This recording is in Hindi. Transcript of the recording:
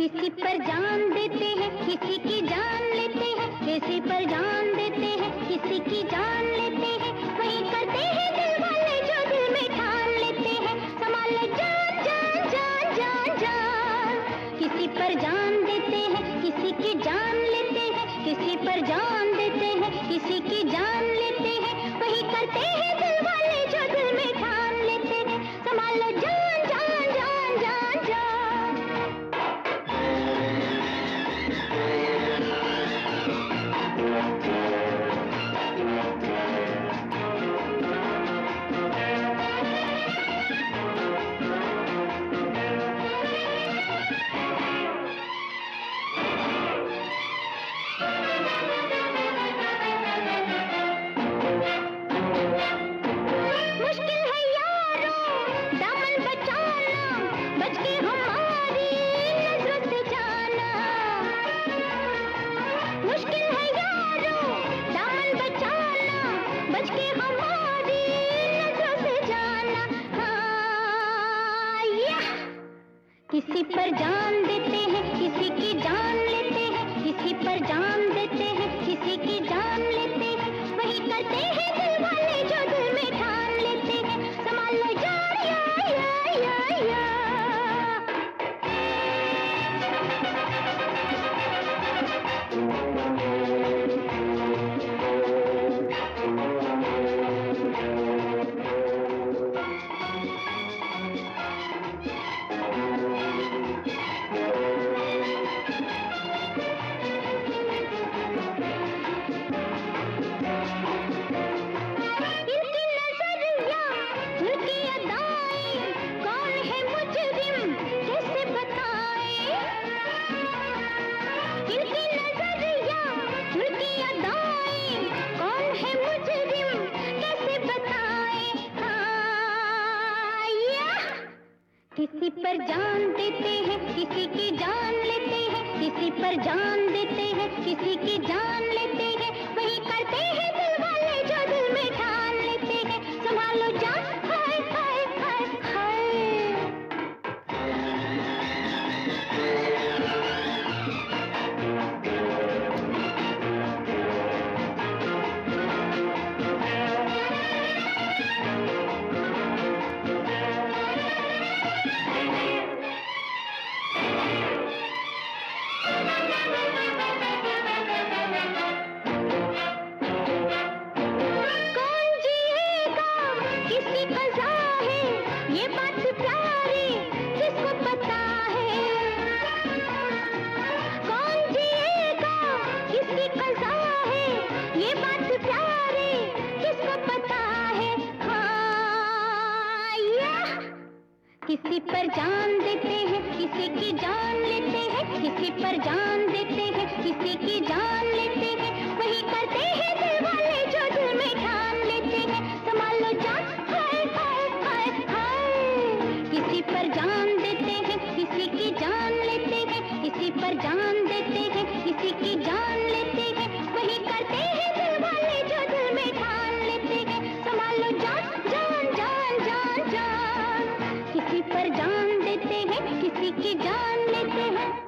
किसी पर जान देते हैं, किसी की जान लेते हैं, किसी पर जान देते हैं, किसी की जान लेते हैं, वही करते हैं दिल वाले जो दिल में ठान लेते हैं। संभाल ले जान जान जान जान जान, किसी पर जान देते हैं, किसी की जान लेते हैं, किसी पर जान देते हैं, किसी की जान लेते हैं, वही करते हैं दिल वाले जो दिल में ठान लेते हैं। संभाल लो जान जान जान जान जान। किसी पर जान देते हैं, किसी की जान लेते हैं, किसी पर जान देते हैं, किसी की जान लेते हैं, वही करते हैं दिल वाले जो दिल में ठान लेते हैं। संभाल लो जान या या या या। किसी पर जान देते हैं, किसी की जान लेते हैं, किसी पर जान देते हैं, किसी की जान लेते हैं, वही करते हैं दिल वाले जो दिल में ठान लेते हैं। संभालो जान हाय हाय हाय हाय। ये बात प्यारी किसको पता है, कौन जिएगा किसकी कज़ा है, ये बात प्यारी किसको पता है। हाँ किसी पर जान देते हैं, किसी की जान लेते हैं, किसी पर जान देते हैं, किसी की जान लेते हैं, वही करते हैं दिल वाले जो दिल में ठान लेते हैं। संभाल लो जान हाय हाय हाय हाय। किसी पर जान देते हैं, किसी की जान लेते हैं, किसी पर जान देते हैं, किसी की जान लेते हैं, वही करते हैं दिल वाले जो दिल में ठान लेते हैं। संभाल लो जान जान जान जान जान, किसी पर जान देते हैं, किसी की जान लेते हैं।